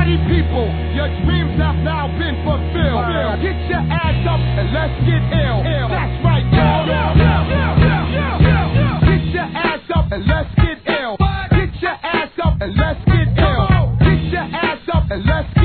Party people, your dreams have now been fulfilled. Get your ass up and let's get ill. That's right, y'all. Get your ass up and let's get ill. Get your ass up and let's get ill. Get your ass up and let's